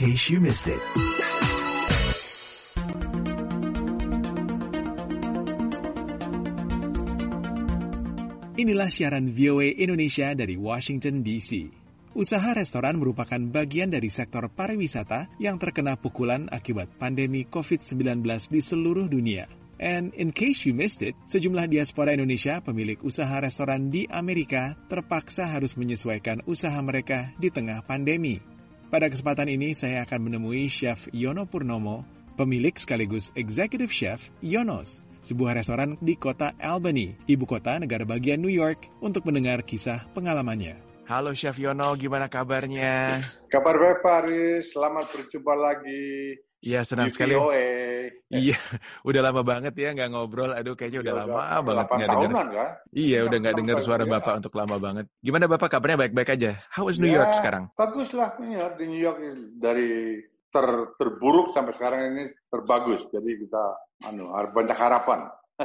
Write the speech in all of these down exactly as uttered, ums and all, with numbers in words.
case you missed it. Inilah siaran V O A Indonesia dari Washington D C. Usaha restoran merupakan bagian dari sektor pariwisata yang terkena pukulan akibat pandemi covid sembilan belas di seluruh dunia. And in case you missed it, sejumlah diaspora Indonesia pemilik usaha restoran di Amerika terpaksa harus menyesuaikan usaha mereka di tengah pandemi. Pada kesempatan ini saya akan menemui Chef Yono Purnomo, pemilik sekaligus Executive Chef Yonos, sebuah restoran di kota Albany, ibu kota negara bagian New York, untuk mendengar kisah pengalamannya. Halo Chef Yono, gimana kabarnya? Kabar baik Pak Aris, selamat berjumpa lagi. Iya, senang di sekali. V O A. Iya, udah lama banget ya nggak ngobrol. Aduh, kayaknya udah, udah lama udah, banget nggak dengar. Kan? Iya, udah nggak dengar suara ya. Bapak untuk lama banget. Gimana Bapak kabarnya, baik-baik aja? How is New ya, York sekarang? Bagus lah, ya, di New York dari ter, terburuk sampai sekarang ini terbagus. Jadi kita anu, banyak harapan.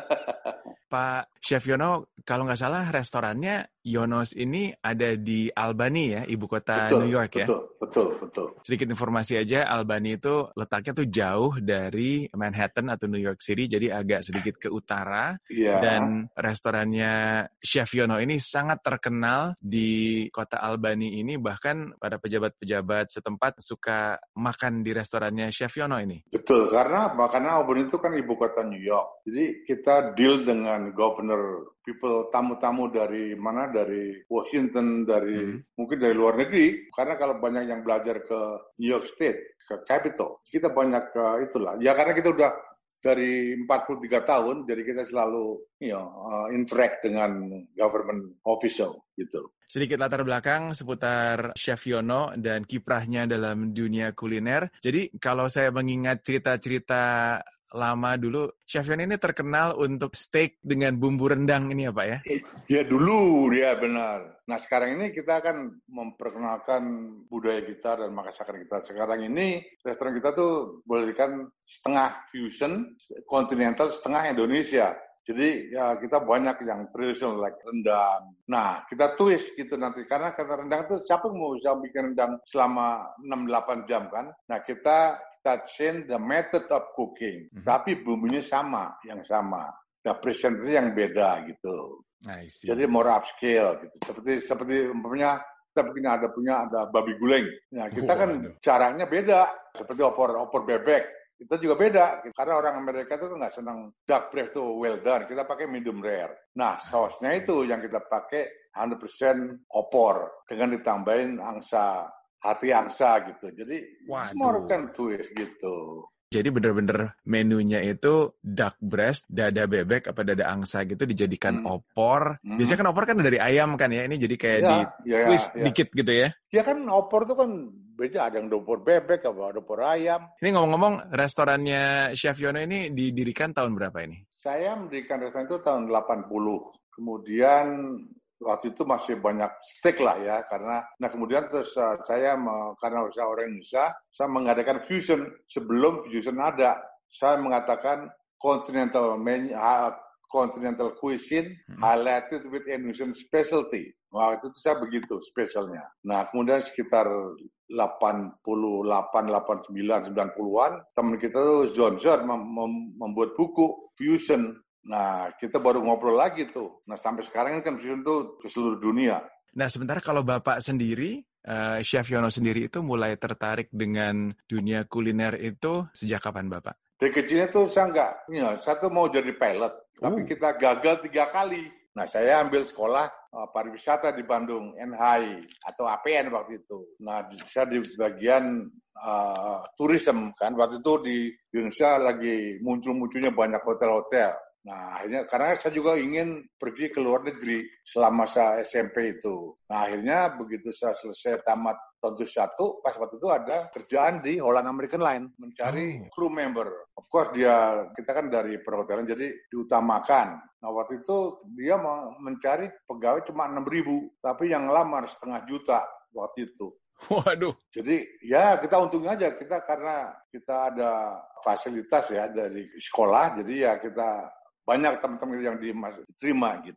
Pak Chef Yono, kalau nggak salah restorannya Yonos ini ada di Albany ya, ibu kota betul, New York ya? Betul, betul, betul. Sedikit informasi aja, Albany itu letaknya tuh jauh dari Manhattan atau New York City, jadi agak sedikit ke utara. Yeah. Dan restorannya Chef Yono ini sangat terkenal di kota Albany ini, bahkan pada pejabat-pejabat setempat suka makan di restorannya Chef Yono ini. Betul, karena karena Albany itu kan ibu kota New York. Jadi kita deal dengan governor, people, tamu-tamu dari mana? Dari Washington, dari hmm. mungkin dari luar negeri. Karena kalau banyak yang belajar ke New York State, ke Capitol, kita banyak uh, itulah. Ya karena kita udah dari empat puluh tiga tahun, jadi kita selalu you know, uh, interact dengan government official gitu. Sedikit latar belakang seputar Chef Yono dan kiprahnya dalam dunia kuliner. Jadi kalau saya mengingat cerita-cerita lama dulu, Chef Yono ini terkenal untuk steak dengan bumbu rendang ini ya Pak ya? Ya dulu, ya benar. Nah sekarang ini kita akan memperkenalkan budaya kita dan masakan kita. Sekarang ini restoran kita tuh boleh dikatakan setengah fusion, kontinental, setengah Indonesia. Jadi ya kita banyak yang traditional like rendang. Nah kita twist gitu nanti karena kata rendang itu siapa mau bisa bikin rendang selama enam delapan jam kan? Nah kita kita change the method of cooking, mm-hmm. tapi bumbunya sama, yang sama. Nah presentasi yang beda gitu. Jadi more upscale gitu. Seperti seperti umpamanya kita punya ada punya ada babi guleng. Nah kita oh, kan aduh. Caranya beda. Seperti opor opor bebek. Kita juga beda, karena orang Amerika itu nggak senang dark breast tuh well done, kita pakai medium rare. Nah, sausnya itu yang kita pakai seratus persen opor, dengan ditambahin angsa, hati angsa gitu. Jadi, more kan twist gitu. Jadi benar-benar menunya itu duck breast, dada bebek, apa dada angsa gitu dijadikan hmm. opor. Hmm. Biasanya kan opor kan dari ayam kan ya, ini jadi kayak ya, di ya, twist ya. Dikit gitu ya. Ya kan opor tuh kan beda, ada yang opor bebek, ada opor ayam. Ini ngomong-ngomong, restorannya Chef Yono ini didirikan tahun berapa ini? Saya mendirikan restoran itu tahun delapan puluh. Kemudian waktu itu masih banyak steak lah ya, karena nah kemudian terus uh, saya karena saya orang Indonesia, saya mengadakan fusion sebelum fusion ada. Saya mengatakan continental menu, uh, continental cuisine hmm. highlighted with Indonesian specialty. Waktu itu saya begitu spesialnya. Nah kemudian sekitar delapan puluh delapan, delapan puluh sembilan, sembilan puluhan teman kita tuh John John mem- mem- membuat buku fusion. Nah, kita baru ngobrol lagi tuh. Nah, sampai sekarang kan fusion tuh ke seluruh dunia. Nah, sementara kalau Bapak sendiri, uh, Chef Yono sendiri itu mulai tertarik dengan dunia kuliner itu sejak kapan Bapak? Dari kecilnya tuh saya nggak, ya, saya tuh mau jadi pilot. Uh. Tapi kita gagal tiga kali. Nah, saya ambil sekolah uh, pariwisata di Bandung, N H I, atau A P N waktu itu. Nah, saya di bagian uh, tourism, kan. Waktu itu di Indonesia lagi muncul-munculnya banyak hotel-hotel. Nah, akhirnya karena saya juga ingin pergi ke luar negeri selama saya S M P itu. Nah, akhirnya begitu saya selesai tamat tahun tujuh puluh satu, pas waktu itu ada kerjaan di Holland American Line mencari oh. crew member. Of course dia kita kan dari perhotelan jadi diutamakan. Nah, waktu itu dia mau mencari pegawai cuma enam ribu, tapi yang lamar setengah juta waktu itu. Waduh. Jadi ya kita untung aja kita karena kita ada fasilitas ya dari sekolah, jadi ya kita banyak teman-teman yang diterima gitu.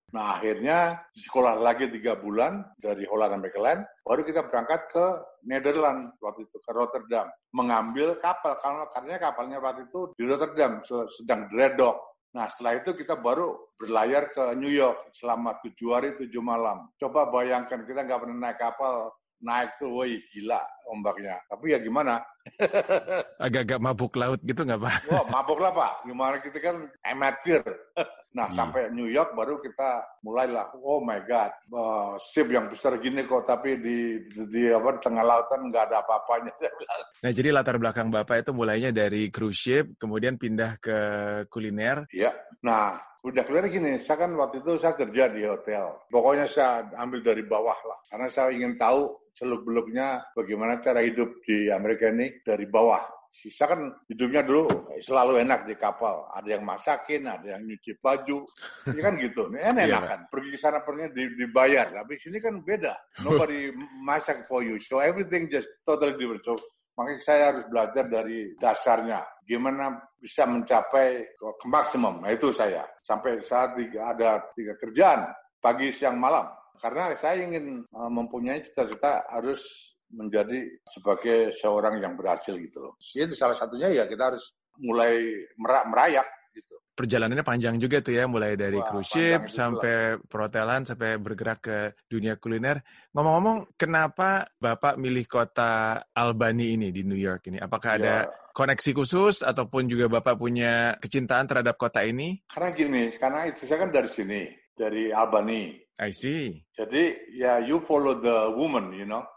Nah akhirnya sekolah lagi tiga bulan dari Holland sampai Kelen, baru kita berangkat ke Nederland waktu itu, ke Rotterdam. Mengambil kapal, karena karena kapalnya waktu itu di Rotterdam, sedang dredok. Nah setelah itu kita baru berlayar ke New York selama tujuh hari tujuh malam. Coba bayangkan, kita nggak pernah naik kapal, naik tuh, woi gila ombaknya. Tapi ya gimana? Agak-agak mabuk laut gitu nggak Pak? Wah mabuk lah Pak, gimana kita kan amatir. Nah hmm. sampai New York baru kita mulailah, oh my God, uh, ship yang besar gini kok, tapi di, di, di, apa, di tengah lautan nggak ada apa-apanya. Nah jadi latar belakang Bapak itu mulainya dari cruise ship, kemudian pindah ke kuliner. Iya, nah udah keluar gini, saya kan waktu itu saya kerja di hotel. Pokoknya saya ambil dari bawah lah, karena saya ingin tahu seluk-beluknya bagaimana cara hidup di Amerika ini dari bawah. Saya kan hidupnya dulu selalu enak di kapal. Ada yang masakin, ada yang nyuci baju. Ini kan gitu. Ini enak kan. Pergi ke sana pergi dibayar. Tapi sini kan beda. Nobody masak for you. So everything just totally different. So makanya saya harus belajar dari dasarnya. Gimana bisa mencapai ke maksimum. Nah itu saya. Sampai saat ada tiga kerjaan. Pagi, siang, malam. Karena saya ingin mempunyai cita-cita harus menjadi sebagai seorang yang berhasil gitu loh. Itu salah satunya ya kita harus mulai merayak gitu. Perjalanannya panjang juga tuh ya, mulai dari Wah, cruise ship sampai perhotelan sampai bergerak ke dunia kuliner. Ngomong-ngomong, kenapa Bapak milih kota Albany ini di New York ini? Apakah ya. ada koneksi khusus ataupun juga Bapak punya kecintaan terhadap kota ini? Karena gini, karena itu saya kan dari sini, dari Albany. I see. Jadi ya you follow the woman, you know.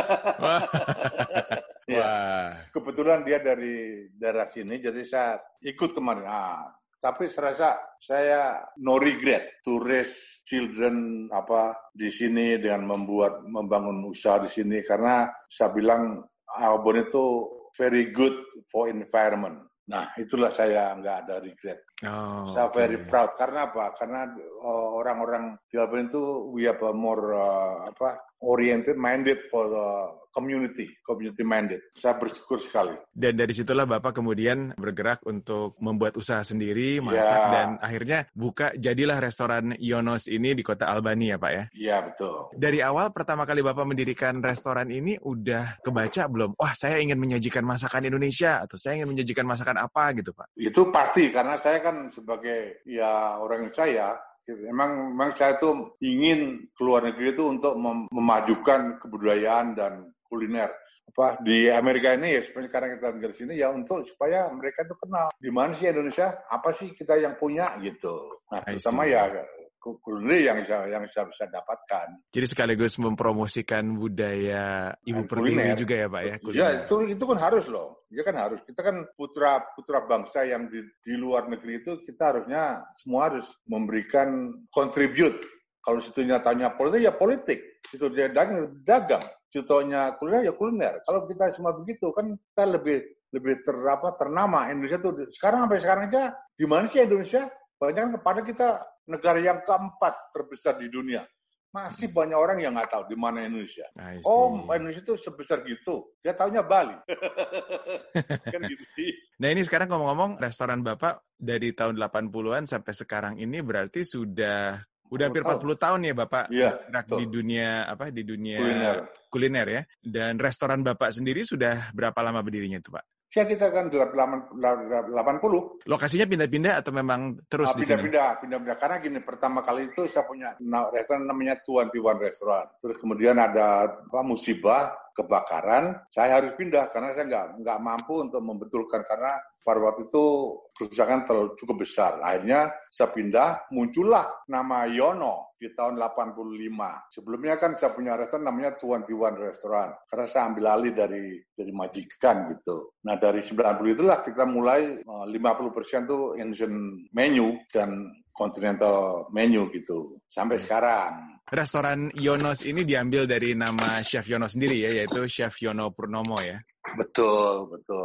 Ya. Wah. Kebetulan dia dari daerah sini, jadi saya ikut kemarin. Ah, tapi serasa saya no regret to raise children apa di sini dengan membuat membangun usaha di sini, karena saya bilang Albany itu very good for environment. Nah, itulah saya nggak ada regret. Oh, saya okay. very proud. Karena apa? Karena uh, orang-orang di Albany itu we have a more uh, apa oriented, minded for the community, community minded. Saya bersyukur sekali. Dan dari situlah Bapak kemudian bergerak untuk membuat usaha sendiri, masak, ya. Dan akhirnya buka, jadilah restoran Yonos ini di kota Albany ya Pak ya? Iya, betul. Dari awal pertama kali Bapak mendirikan restoran ini, udah kebaca belum? Wah, saya ingin menyajikan masakan Indonesia, atau saya ingin menyajikan masakan apa gitu Pak? Itu pasti, karena saya kan sebagai ya orang saya, Emang, emang saya tuh ingin keluar negeri itu untuk mem- memajukan kebudayaan dan kuliner. Apa di Amerika ini ya, sebenarnya karena kita tinggal di sini ya untuk supaya mereka tuh kenal di mana sih Indonesia, apa sih kita yang punya gitu. Nah, terutama ya kuliner yang yang saya bisa dapatkan. Jadi sekaligus mempromosikan budaya Ibu Pertiwi juga ya Pak ya? Kuliner. Ya itu itu kan harus loh. Ya kan harus. Kita kan putra putra bangsa yang di, di luar negeri itu kita harusnya semua harus memberikan contribute. Kalau situ nyatanya politik ya politik. Situ dia dagang, dagang. Situnya kuliner ya kuliner. Kalau kita semua begitu kan kita lebih lebih ter, apa, ternama Indonesia tuh. Sekarang sampai sekarang aja di mana sih Indonesia? Banyak kepada kita negara yang keempat terbesar di dunia. Masih banyak orang yang nggak tahu di mana Indonesia. Oh, Indonesia itu sebesar gitu. Dia taunya Bali. Kan gitu. Nah ini sekarang ngomong-ngomong, restoran Bapak dari tahun delapan puluhan sampai sekarang ini berarti sudah udah hampir empat puluh tahun ya Bapak ya, bergerak di dunia apa di dunia kuliner. kuliner ya. Dan restoran Bapak sendiri sudah berapa lama berdirinya itu Pak? Ya kita kan delapan puluh. Lokasinya pindah-pindah atau memang terus nah, di sini? Pindah-pindah, pindah-pindah. Karena gini, pertama kali itu saya punya restoran namanya Tuan Tiwan Restoran. Terus kemudian ada apa, musibah, kebakaran. Saya harus pindah karena saya nggak nggak mampu untuk membetulkan karena pada waktu itu kerusakan terlalu cukup besar. Akhirnya saya pindah, muncullah nama Yono di tahun delapan puluh lima. Sebelumnya kan saya punya restoran namanya Tuan Tiwan Restoran. Karena saya ambil alih dari dari majikan gitu. Nah dari sembilan puluh itulah kita mulai lima puluh persen tuh Indonesian menu dan continental menu gitu. Sampai sekarang. Restoran Yonos ini diambil dari nama Chef Yono sendiri ya, yaitu Chef Yono Purnomo ya? Betul, betul.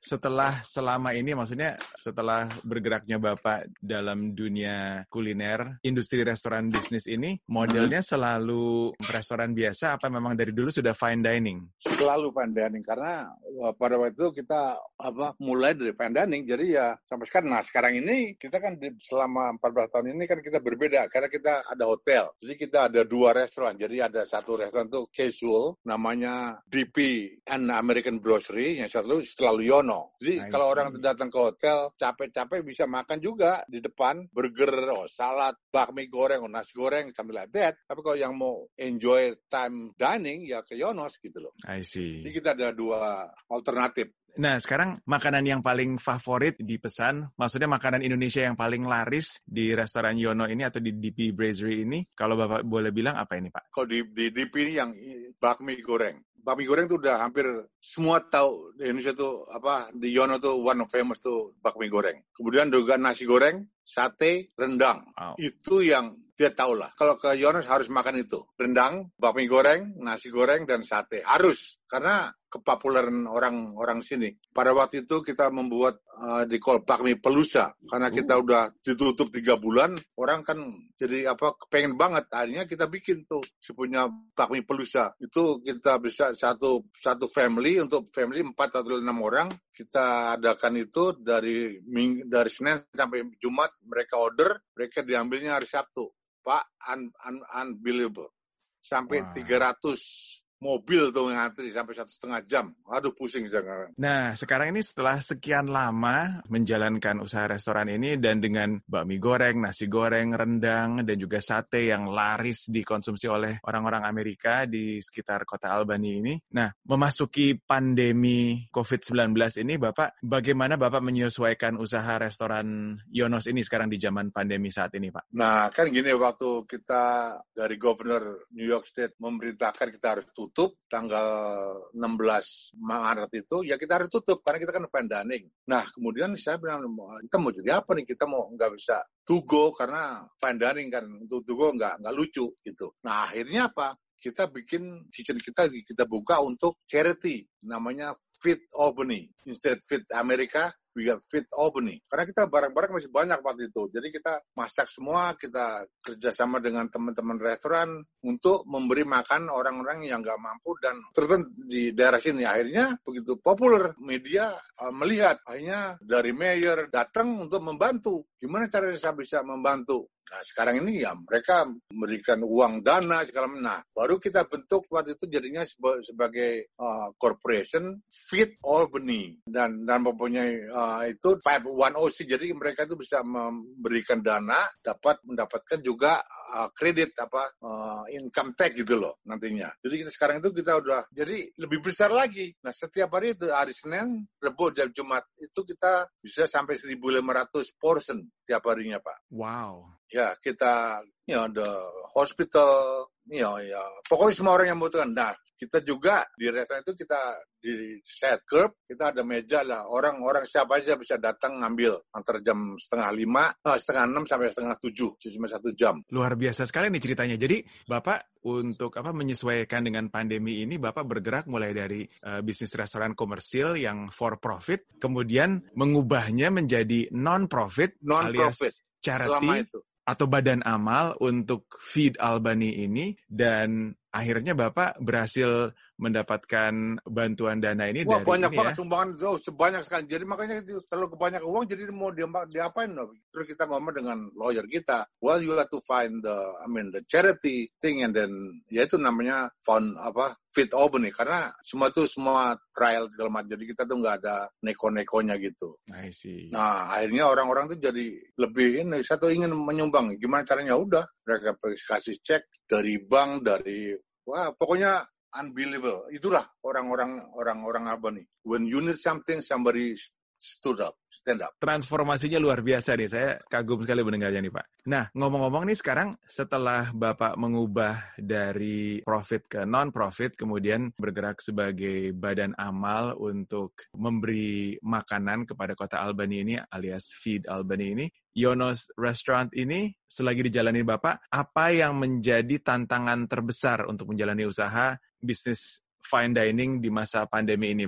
setelah selama ini, maksudnya setelah bergeraknya Bapak dalam dunia kuliner, industri restoran bisnis ini, modelnya selalu restoran biasa apa memang dari dulu sudah fine dining? Selalu fine dining, karena pada waktu itu kita apa mulai dari fine dining, jadi ya sampai sekarang. Nah sekarang ini kita kan di, selama empat belas tahun ini kan kita berbeda, karena kita ada hotel. Jadi kita ada dua restoran, jadi ada satu restoran tuh casual, namanya D P and American Grocery, yang satu selalu Yono. Jadi kalau orang datang ke hotel, capek-capek bisa makan juga di depan, burger, oh, salad, bakmi goreng, oh, nasi goreng, something like that. Tapi kalau yang mau enjoy time dining, ya ke Yonos gitu loh. I see. Jadi kita ada dua alternatif. Nah, sekarang makanan yang paling favorit dipesan, maksudnya makanan Indonesia yang paling laris di restoran Yono ini atau di D P Brasserie ini, kalau Bapak boleh bilang apa ini, Pak? Kalau di, di D P ini yang bakmi goreng. Bakmi goreng tuh udah hampir semua tahu di Indonesia tuh apa, di Yono tuh one of famous tuh bakmi goreng. Kemudian juga nasi goreng, sate, rendang. Wow. Itu yang dia tahu lah. Kalau ke Yono harus makan itu. Rendang, bakmi goreng, nasi goreng, dan sate. Harus. Karena kepopuleran orang-orang sini. Pada waktu itu kita membuat uh, di call bakmi pelusa. Karena kita udah ditutup tiga bulan, orang kan jadi apa kepengen banget. Akhirnya kita bikin tuh sepunya bakmi pelusa. Itu kita bisa satu satu family, untuk family empat atau enam orang. Kita adakan itu dari dari Senin sampai Jumat. Mereka order, mereka diambilnya hari Sabtu. Pak, un, un, unbelievable. Sampai wow. tiga ratus mobil tuh ngantri sampai satu setengah jam. Aduh pusing jangan. Nah sekarang ini setelah sekian lama menjalankan usaha restoran ini dan dengan bakmi goreng, nasi goreng, rendang, dan juga sate yang laris dikonsumsi oleh orang-orang Amerika di sekitar kota Albany ini. Nah memasuki pandemi covid sembilan belas ini, Bapak, bagaimana Bapak menyesuaikan usaha restoran Yonos ini sekarang di zaman pandemi saat ini, Pak? Nah kan gini, waktu kita dari Governor New York State memerintahkan kita harus tutup tanggal enam belas Maret itu, ya kita harus tutup karena kita kan fine dining. Nah kemudian saya bilang, kita mau jadi apa nih? Kita mau nggak bisa to go karena fine dining kan, untuk to go nggak nggak lucu gitu. Nah akhirnya apa? Kita bikin kitchen kita kita buka untuk charity, namanya Feed Albany. Instead Feed America, we got Feed Albany. Karena kita barang-barang masih banyak waktu itu. Jadi kita masak semua, kita kerjasama dengan teman-teman restoran untuk memberi makan orang-orang yang nggak mampu dan tertentu di daerah sini. Akhirnya begitu populer, media uh, melihat. Akhirnya dari mayor datang untuk membantu. Gimana caranya saya bisa membantu? Nah sekarang ini ya mereka memberikan uang dana segala macam. Nah baru kita bentuk waktu itu jadinya seba, sebagai uh, corporation Feed Albany dan dan mempunyai uh, itu lima satu C. Jadi mereka itu bisa memberikan dana, dapat mendapatkan juga uh, kredit apa uh, income tax gitu loh nantinya. Jadi kita sekarang itu kita udah jadi lebih besar lagi. Nah setiap hari itu hari Senin, Rabu, dan Jumat itu kita bisa sampai seribu lima ratus portion tiap harinya Pak. Wow. Ya kita, you know, the hospital, you know, ya pokoknya semua orang yang membutuhkan. Nah, kita juga di restoran itu kita di set curb, kita ada meja lah. Orang-orang siapa aja bisa datang ngambil antara jam setengah lima, oh, setengah enam sampai setengah tujuh, cuma satu jam. Luar biasa sekali nih ceritanya. Jadi Bapak untuk apa menyesuaikan dengan pandemi ini, Bapak bergerak mulai dari uh, bisnis restoran komersil yang for profit, kemudian mengubahnya menjadi non-profit, non-profit alias charity atau badan amal untuk Feed Albany ini, dan akhirnya Bapak berhasil mendapatkan bantuan dana ini. Wah, dari banyak ini banget ya. Sumbangan, oh, sebanyak sekali. Jadi makanya kalau kebanyakan uang, jadi mau diapain? Terus kita ngomong dengan lawyer kita, well you have to find the, I mean the charity thing, and then ya itu namanya fund apa Feed Albany, karena semua itu semua trial segala macam. Jadi kita tuh nggak ada neko-nekonya gitu. I see. Nah akhirnya orang-orang tuh jadi lebih ini, satu ingin menyumbang. Gimana caranya? Udah mereka kasih cek dari bank, dari wah pokoknya unbelievable. Itulah orang-orang orang-orang apa nih? When you need something, somebody stood up, stand up. Transformasinya luar biasa nih. Saya kagum sekali mendengarnya nih Pak. Nah, ngomong-ngomong nih sekarang setelah Bapak mengubah dari profit ke non-profit, kemudian bergerak sebagai badan amal untuk memberi makanan kepada kota Albany ini alias Feed Albany ini, Yonos Restaurant ini selagi dijalani Bapak, apa yang menjadi tantangan terbesar untuk menjalani usaha bisnis fine dining di masa pandemi ini, Bapak?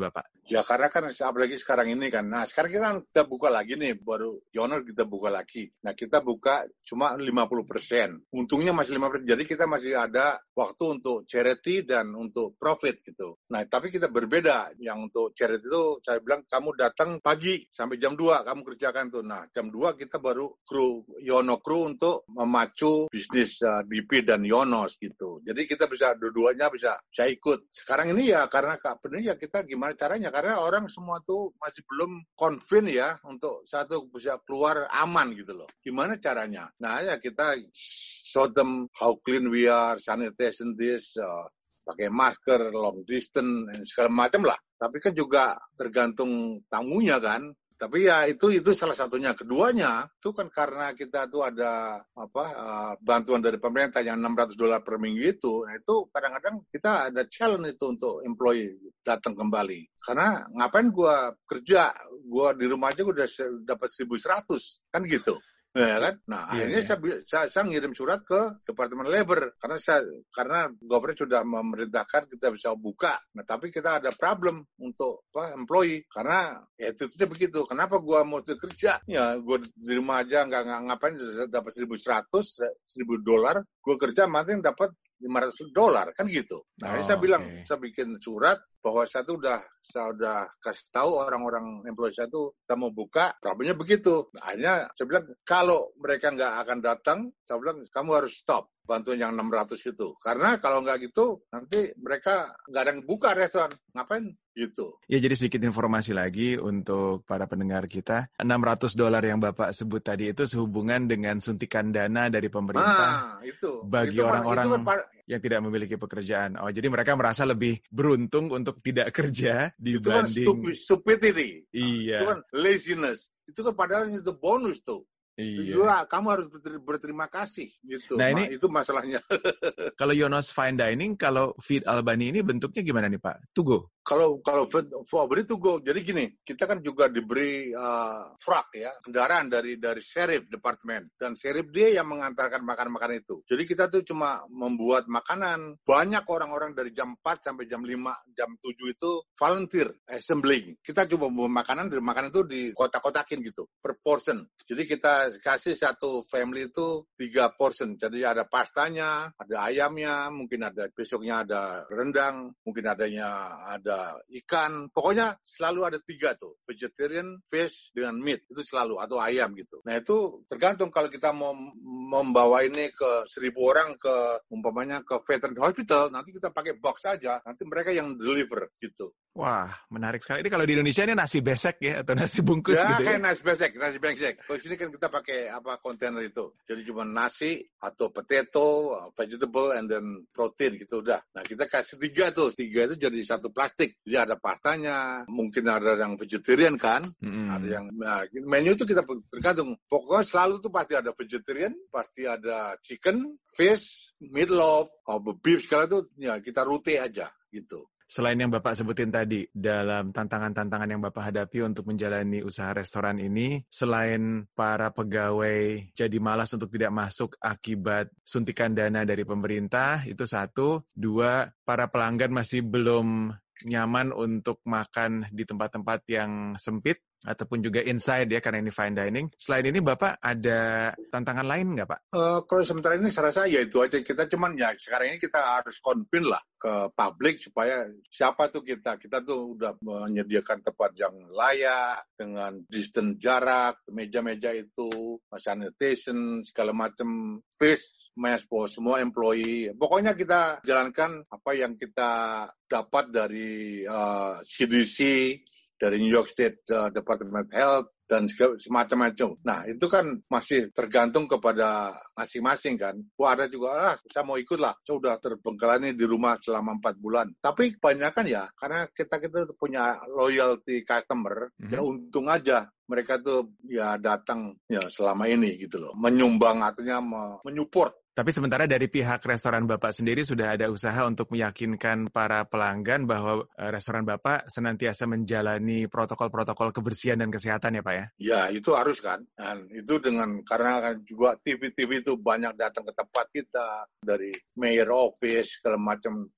Ya karena kan apalagi sekarang ini kan, nah sekarang kita, kita buka lagi nih, baru Yono kita buka lagi. Nah kita buka cuma lima puluh persen, untungnya masih lima puluh persen, jadi kita masih ada waktu untuk charity dan untuk profit gitu. Nah tapi kita berbeda, yang untuk charity itu saya bilang kamu datang pagi sampai jam dua kamu kerjakan tuh. Nah jam dua kita baru kru Yono Kru untuk memacu bisnis uh, D P dan Yonos gitu. Jadi kita bisa dua-duanya bisa, bisa ikut. Sekarang ini ya karena benar ya kita gimana caranya, karena orang semua tuh masih belum convince ya untuk satu bisa keluar aman gitu loh. Gimana caranya? Nah ya kita show them how clean we are, sanitation this, uh, pakai masker, long distance, segala macam lah. Tapi kan juga tergantung tamunya kan. Tapi ya itu itu salah satunya. Keduanya itu kan karena kita tuh ada apa uh, bantuan dari pemerintah yang enam ratus dolar per minggu itu. Nah itu kadang-kadang kita ada challenge itu untuk employee datang kembali. Karena ngapain gua kerja, gua di rumah aja udah dapat seribu seratus kan gitu. Ya kan? Nah, yeah, akhirnya yeah. Saya, saya, saya ngirim surat ke Departemen Labor karena saya karena government sudah memerintahkan kita bisa buka. Nah, tapi kita ada problem untuk apa employee karena ya itu itu begitu. Kenapa gua mau kerja? Ya, gua di rumah aja nggak ngapain dapat seribu seratus, seribu dolar, gua kerja mati dapat lima ratus dolar kan gitu. Nah, oh, saya bilang okay. Saya bikin surat bahwa saya tuh udah saya udah kasih tahu orang-orang employee saya tuh kita mau buka, problemnya begitu. Nah, akhirnya saya bilang kalau mereka nggak akan datang, saya bilang kamu harus stop bantuan yang enam ratus itu. Karena kalau nggak gitu, nanti mereka nggak ada yang buka restoran. Ngapain? Gitu. Ya, jadi sedikit informasi lagi untuk para pendengar kita. enam ratus dolar yang Bapak sebut tadi itu sehubungan dengan suntikan dana dari pemerintah. Nah, itu. Bagi itu orang-orang itu kan, yang tidak memiliki pekerjaan. Oh, jadi mereka merasa lebih beruntung untuk tidak kerja dibanding... Itu kan stupidity. Iya. Itu kan laziness. Itu kan padahal itu bonus tuh. Iya. Juga, kamu harus berterima kasih gitu. Nah, Ma, ini itu masalahnya. Kalau Yonos Fine Dining, kalau Feed Albany ini bentuknya gimana nih Pak? To go? Kalau kalau Feed Albany to go. Jadi gini, kita kan juga diberi uh, truck ya, kendaraan dari dari sheriff departemen, dan sheriff dia yang mengantarkan makan-makan itu. Jadi kita tuh cuma membuat makanan. Banyak orang-orang dari jam empat sampai jam lima, jam tujuh itu volunteer assembling. Kita coba membuat makanan, dari makanan itu di kotak-kotakin gitu per portion. Jadi kita kasih satu family itu tiga portion. Jadi ada pastanya, ada ayamnya, mungkin ada besoknya ada rendang, mungkin adanya ada ikan. Pokoknya selalu ada tiga tuh, vegetarian, fish dengan meat itu selalu, atau ayam gitu. Nah itu tergantung kalau kita mau membawa ini ke seribu orang ke umpamanya ke veteran hospital, nanti kita pakai box saja, nanti mereka yang deliver gitu. Wah, menarik sekali. Ini kalau di Indonesia ini nasi besek ya, atau nasi bungkus ya, gitu ya? Kayak nasi besek, nasi besek. Kalau sini kan kita pakai apa kontainer itu. Jadi cuma nasi atau potato, vegetable, and then protein gitu udah. Nah kita kasih tiga tuh, tiga itu jadi satu plastik. Jadi ada pastanya, mungkin ada yang vegetarian kan, mm-hmm. ada yang, nah menu itu kita tergantung. Pokoknya selalu tuh pasti ada vegetarian, pasti ada chicken, fish, meatloaf, atau beef, segala itu ya kita rute aja gitu. Selain yang Bapak sebutin tadi, dalam tantangan-tantangan yang Bapak hadapi untuk menjalani usaha restoran ini, selain para pegawai jadi malas untuk tidak masuk akibat suntikan dana dari pemerintah, itu satu. Dua, para pelanggan masih belum nyaman untuk makan di tempat-tempat yang sempit, ataupun juga inside ya, karena ini fine dining. Selain ini Bapak ada tantangan lain nggak Pak? Uh, kalau sementara ini saya rasa ya itu aja. Kita cuman ya sekarang ini kita harus convince lah ke publik supaya siapa tuh kita. Kita tuh udah menyediakan tempat yang layak, dengan distance jarak, meja-meja itu, sanitation, segala macam, fish, mass for semua employee. Pokoknya kita jalankan apa yang kita dapat dari uh, C D C, dari New York State uh, Department of Health, dan semacam-macam. Nah, itu kan masih tergantung kepada masing-masing kan. Wah, ada juga, ah, saya mau ikut lah. Saya udah terbengkalai di rumah selama empat bulan. Tapi kebanyakan ya, karena kita-kita punya loyalty customer, mm-hmm. ya untung aja mereka tuh ya datang ya selama ini gitu loh. Menyumbang, artinya menyupport. Tapi sementara dari pihak restoran Bapak sendiri sudah ada usaha untuk meyakinkan para pelanggan bahwa restoran Bapak senantiasa menjalani protokol-protokol kebersihan dan kesehatan ya Pak ya? Ya itu harus kan. Dan itu dengan karena juga T V-T V itu banyak datang ke tempat kita dari mayor office segala macam.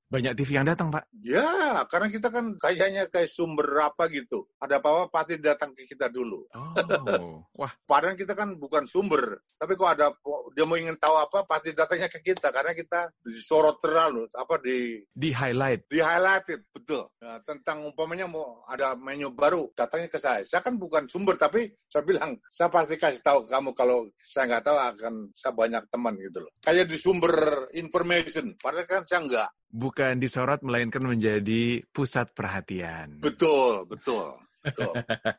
banyak T V yang datang, Pak? Ya, karena kita kan kayaknya kayak sumber apa gitu. Ada apa-apa pasti datang ke kita dulu. Oh, wah. Padahal kita kan bukan sumber. Tapi kalau ada dia mau ingin tahu apa, pasti datangnya ke kita. Karena kita disorot terlalu, apa di... Di-highlight. Di-highlighted, betul. Nah, tentang umpamanya mau ada menu baru, datangnya ke saya. Saya kan bukan sumber, tapi saya bilang, saya pasti kasih tahu kamu kalau saya nggak tahu akan saya banyak teman gitu loh. Kayak di sumber information, padahal kan saya nggak. Bukan disorot, melainkan menjadi pusat perhatian. Betul, betul. betul.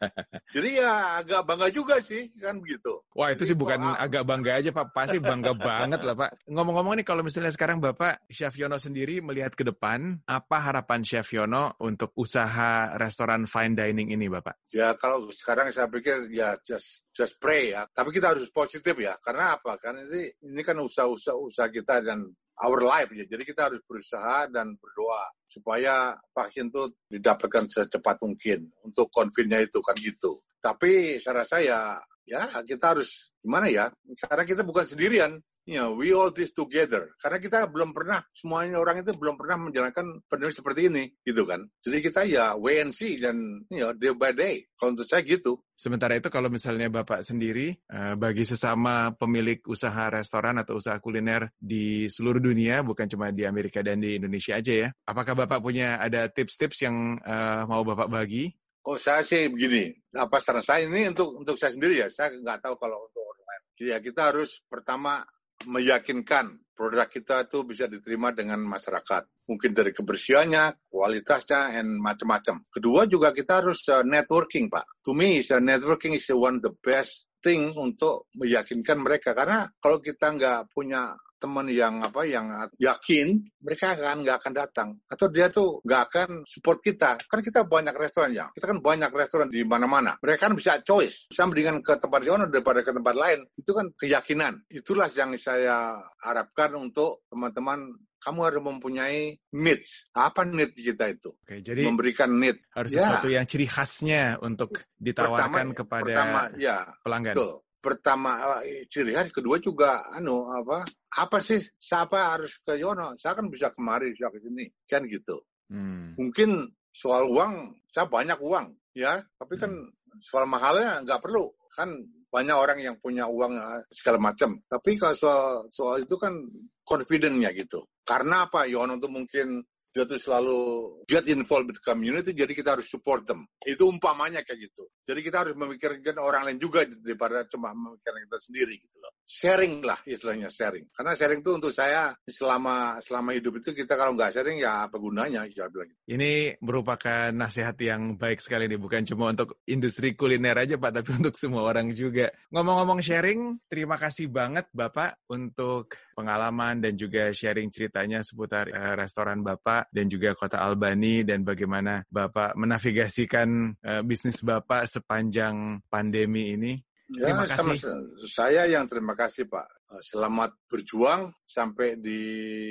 Jadi ya agak bangga juga sih, kan begitu. Wah, itu Jadi, sih bukan Pak, agak bangga aja, Pak. Pasti bangga banget lah, Pak. Ngomong-ngomong nih, kalau misalnya sekarang Bapak, Chef Yono sendiri melihat ke depan, apa harapan Chef Yono untuk usaha restoran fine dining ini, Bapak? Ya, kalau sekarang saya pikir ya just just pray ya. Tapi kita harus positif ya. Karena apa? Karena ini, ini kan usaha-usaha usaha kita dan our life ya. Jadi kita harus berusaha dan berdoa supaya vaksin itu didapatkan secepat mungkin untuk COVID-nya itu kan gitu. Tapi saya rasa ya ya kita harus gimana ya? Karena kita bukan sendirian. You know, we all this together. Karena kita belum pernah, semuanya orang itu belum pernah menjalankan pandemi seperti ini, gitu kan. Jadi kita ya wait and see dan you know, day by day. Kalau untuk saya gitu. Sementara itu kalau misalnya Bapak sendiri, bagi sesama pemilik usaha restoran atau usaha kuliner di seluruh dunia, bukan cuma di Amerika dan di Indonesia aja ya, apakah Bapak punya ada tips-tips yang uh, mau Bapak bagi? Oh, saya sih begini, apa saran saya ini untuk untuk saya sendiri ya, saya nggak tahu kalau untuk orang lain. Jadi ya kita harus pertama meyakinkan produk kita itu bisa diterima dengan masyarakat. Mungkin dari kebersihannya, kualitasnya, dan macam-macam. Kedua juga kita harus uh, networking, Pak. To me, uh, networking is one of the best thing untuk meyakinkan mereka. Karena kalau kita nggak punya teman yang apa yang yakin, mereka akan nggak akan datang atau dia tuh nggak akan support kita. Kan kita banyak restoran ya, kita kan banyak restoran di mana-mana. Mereka kan bisa choice, bisa mendingan ke tempat yang mana daripada ke tempat lain. Itu kan keyakinan. Itulah yang saya harapkan untuk teman-teman. Kamu harus mempunyai needs. Apa need kita itu? Oke, jadi memberikan need. Harus ya. Sesuatu yang ciri khasnya untuk ditawarkan pertama, kepada pertama, ya, pelanggan. Betul. Pertama ciri khas, kedua juga anu apa? Apa sih? Siapa harus ke Yono? Saya kan bisa kemari, bisa ke sini, kan gitu. Hmm. Mungkin soal uang, saya banyak uang, ya. Tapi kan hmm. soal mahalnya nggak perlu, kan. Banyak orang yang punya uang segala macam. Tapi kalau soal soal itu kan confident-nya gitu. Karena apa? Yono itu mungkin dia tuh selalu get involved with community, jadi kita harus support them. Itu umpamanya kayak gitu. Jadi kita harus memikirkan orang lain juga daripada cuma memikirkan kita sendiri gitu loh. Sharing lah istilahnya, sharing. Karena sharing itu untuk saya selama selama hidup itu kita kalau nggak sharing ya apa gunanya? Ya bilang. Ini merupakan nasihat yang baik sekali nih, bukan cuma untuk industri kuliner aja Pak, tapi untuk semua orang juga. Ngomong-ngomong sharing, terima kasih banget Bapak untuk pengalaman dan juga sharing ceritanya seputar uh, restoran Bapak dan juga Kota Albany dan bagaimana Bapak menavigasikan uh, bisnis Bapak sepanjang pandemi ini. Ya, terima kasih. Sama saya yang terima kasih Pak. Selamat berjuang sampai di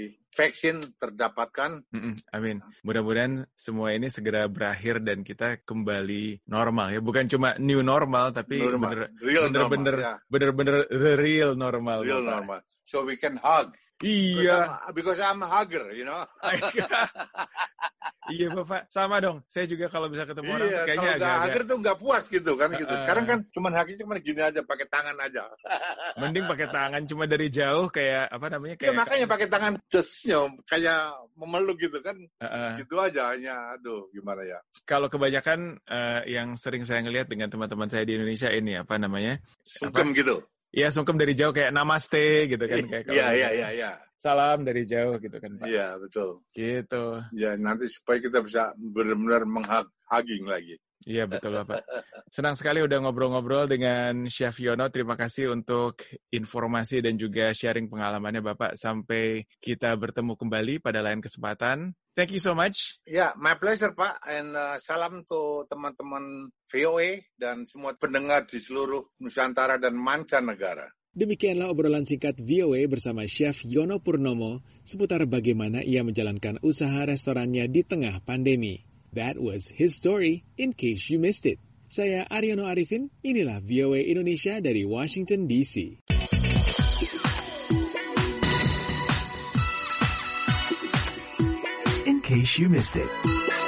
vaksin terdapatkan. Mm-mm, amin. Mudah-mudahan semua ini segera berakhir dan kita kembali normal ya. Bukan cuma new normal tapi normal. bener, real bener-bener normal, ya. bener-bener the real normal. Real Bapak. normal. So we can hug. Iya. Because I'm, because I'm a hugger, you know. Iya Bapak, sama dong. Saya juga kalau bisa ketemu orang iya, kayaknya agak-agak. Kalau hugger tuh nggak puas gitu kan gitu. Sekarang kan cuma hugger cuma gini aja, pakai tangan aja. Mending pakai tangan cuma dari jauh kayak apa namanya kayak. Ya makanya pakai tangan just you know, kayak memeluk gitu kan. Uh-uh. Gitu aja hanya aduh gimana ya. Kalau kebanyakan uh, yang sering saya ngelihat dengan teman-teman saya di Indonesia ini apa namanya? Sungkem apa? Gitu. Iya, sungkem dari jauh kayak namaste gitu kan kayak. Iya, iya, iya, iya. Salam dari jauh gitu kan Pak. Iya, betul. Gitu. Ya, nanti supaya kita bisa benar-benar menghugging lagi. Iya, betul Bapak. Senang sekali udah ngobrol-ngobrol dengan Chef Yono. Terima kasih untuk informasi dan juga sharing pengalamannya Bapak. Sampai kita bertemu kembali pada lain kesempatan. Thank you so much. Ya, my pleasure Pak. And uh, salam to teman-teman V O A dan semua pendengar di seluruh Nusantara dan mancanegara. Demikianlah obrolan singkat V O A bersama Chef Yono Purnomo seputar bagaimana ia menjalankan usaha restorannya di tengah pandemi. That was his story, in case you missed it. Saya Aryono Arifin, inilah V O A Indonesia dari Washington D C. case you missed it.